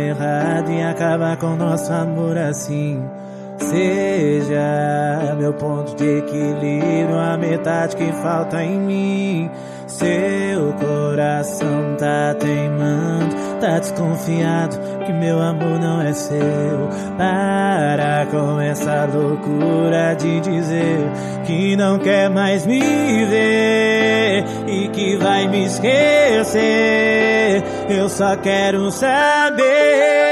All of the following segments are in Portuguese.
errado e acabar com nosso amor assim. Seja meu ponto de equilíbrio, a metade que falta em mim. Seu coração tá teimando, tá desconfiado que meu amor não é seu. Para com essa loucura de dizer que não quer mais me ver e que vai me esquecer. Eu só quero saber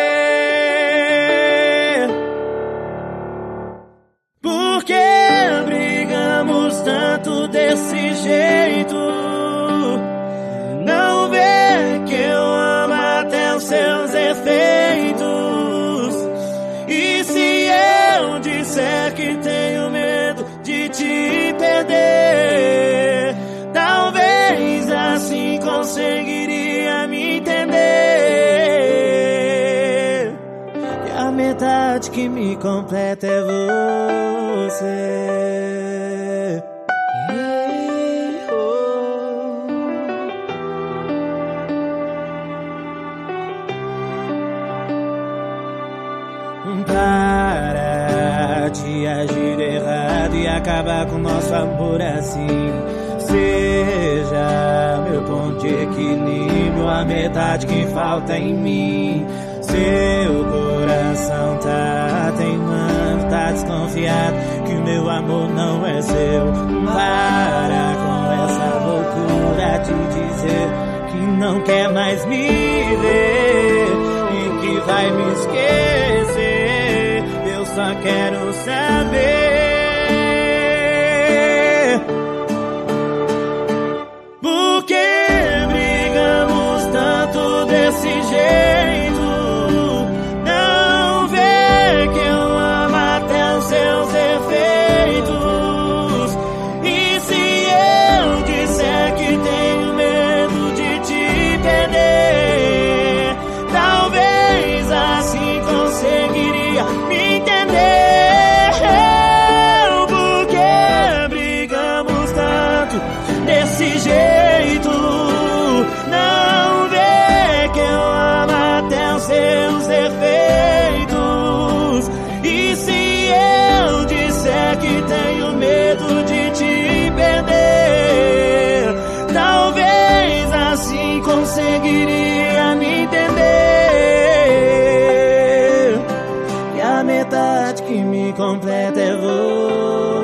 por que brigamos tanto desse jeito. Não vê que eu amo até os seus efeitos. E se eu disser que tenho medo de te perder, talvez assim conseguiria me entender. E a metade que me completa é você. Para de agir errado e acabar com nosso amor assim. Seja meu ponto de equilíbrio, a metade que falta em mim. Seu coração tá teimando, tá desconfiado que o meu amor não é seu. Para com essa loucura de dizer que não quer mais me ver e que vai me esquecer. Eu só quero saber por que brigamos tanto desse jeito. Não vê que eu amo até os seus efeitos. E se eu disser que tenho medo de te perder, talvez assim conseguiria me entender. Porque brigamos tanto desse jeito. Não vê que eu amo até os seus defeitos. E se eu disser que tenho medo de te perder, talvez assim conseguiria me entender. E a metade que me completa é você.